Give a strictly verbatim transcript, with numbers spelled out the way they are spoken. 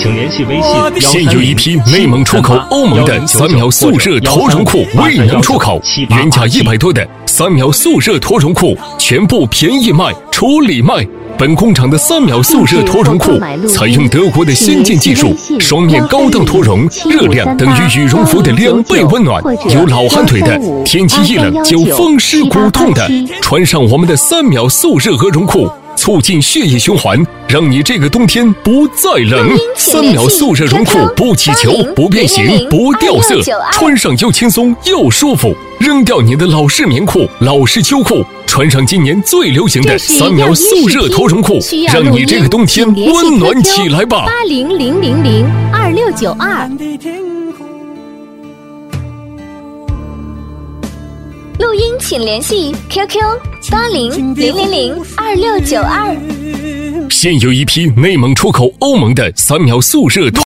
请联系微信。 现有一批内蒙出口欧盟的三秒速热脱绒裤未能出口，原价一百多的三秒速热脱绒裤全部便宜卖，处理卖。本工厂的三秒速热脱绒裤采用德国的先进技术，双面高档脱绒，热量等于羽绒服的两倍温暖。有老寒腿的，天气一冷就风湿骨痛的，穿上我们的三秒速热鹅绒裤，促进血液循环，让你这个冬天不再冷。三秒速热绒裤不起球，不变形，不掉色，穿上又轻松又舒服。扔掉你的老式棉裤、老式秋裤，穿上今年最流行的三秒速热脱绒裤，让你这个冬天温暖起来吧。 八零零零零二六九二。录音请联系 Q Q 八零零零零二六九二。 现有一批内蒙出口欧盟的三秒速热脱